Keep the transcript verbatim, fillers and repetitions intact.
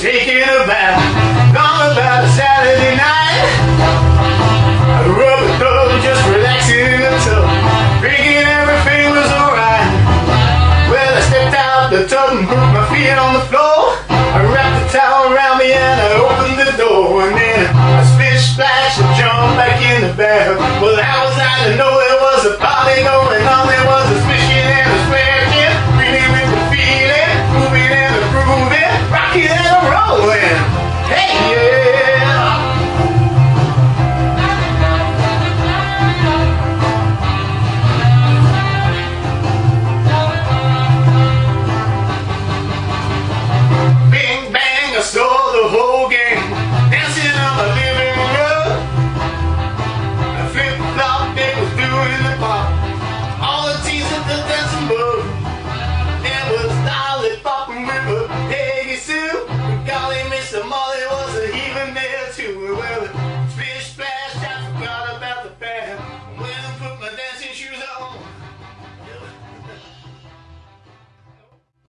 taking a bath. Thought about a Saturday night. I rubbed the tub, just relaxing in the tub, thinking everything was alright. Well, I stepped out the tub and put my feet on the floor. I wrapped the towel around me and I opened the door. And then I splish splash and jumped back in the bath. Well, how was I to know there was a party going on? There was